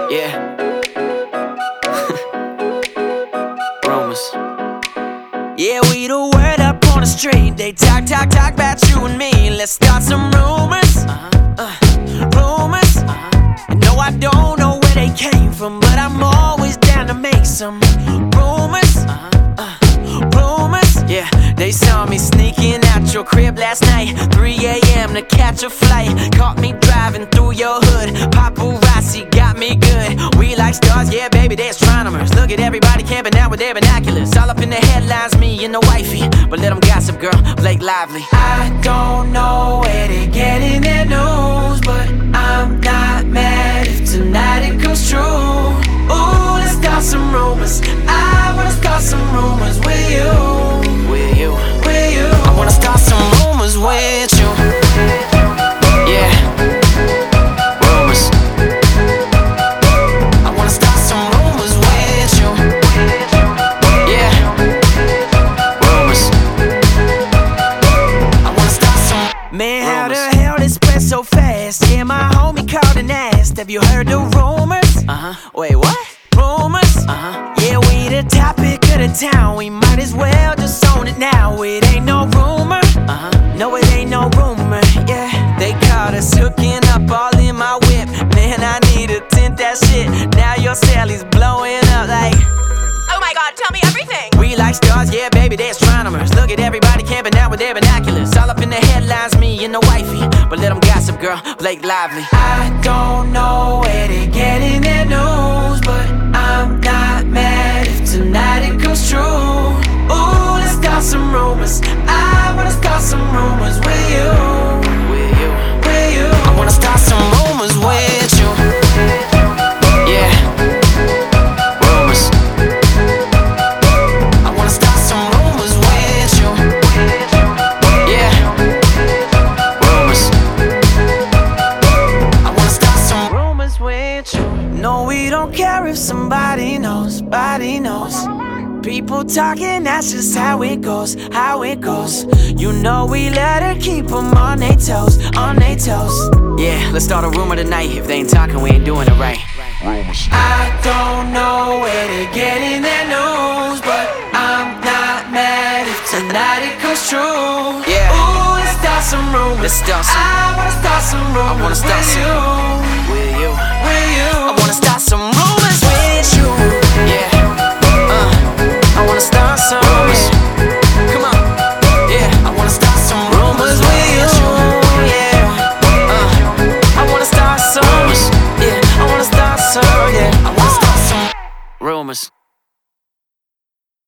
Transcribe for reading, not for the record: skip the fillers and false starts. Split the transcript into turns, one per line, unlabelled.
Yeah. Rumors. Yeah, we the word up on the street. They talk about you and me. Let's start some rumors. Rumors. And no, I don't know where they came from, but I'm always down to make some rumors. Rumors. Yeah, they saw me sneaking out your crib last night, 3 a.m. to catch a flight. Caught me driving through your hood. Paparazzi got me good. We like stars, yeah, baby, they're astronomers. Look at everybody camping out with their binoculars. All up in the headlines, me and the wifey. But let them gossip, girl, Blake Lively. I don't know where they getting their news, but I'm not mad if tonight it comes true. Ooh, let's start some rumors. I wanna start some rumors with you. With you. With you. I wanna start some rumors with you. Yeah. Rumors. I wanna start some rumors with you. Yeah. Rumors. I wanna start some. Man, how the hell this spread so fast? Yeah, my homie called and asked, have you heard the rumors? Wait, what? Rumors? Yeah, we the topic of the town. We might as well just own it now. It ain't no rumor. No, it ain't no rumor. Yeah, they caught us hooking up all in my whip. Man, I need to tint that shit. Now your Sally's blowing up like,
oh my god, tell me everything.
we like stars, yeah, baby, they're astronomers. Look at everybody camping out with their binoculars. All up in the headlines, me and the wifey. But let them gossip, girl, Blake Lively. I don't know where they getting their news, but I'm not mad if tonight it comes true. Ooh, let's start some rumors. I wanna start some rumors with you. With you. With you. I wanna start some rumors with you. Yeah. Rumors. I wanna start some rumors with you. Yeah. Rumors. I wanna start some rumors with you. No, we don't care if somebody knows, body knows. People talking, that's just how it goes, how it goes. You know we let her keep them on their toes, on their toes. Yeah, let's start a rumor tonight. If they ain't talking, we ain't doing it right. I don't know where they're getting their news, but I'm not mad if tonight it comes true. Yeah. Ooh, let's start some rumors. Let's start some. I wanna start some rumors. I wanna start with some. With you. With you. I wanna start some rumors with you. Yeah. I wanna start some rumors. Come on. Yeah. I wanna start some rumors with you. Yeah. I wanna start some. Yeah. I wanna start some. Yeah. I wanna start some rumors.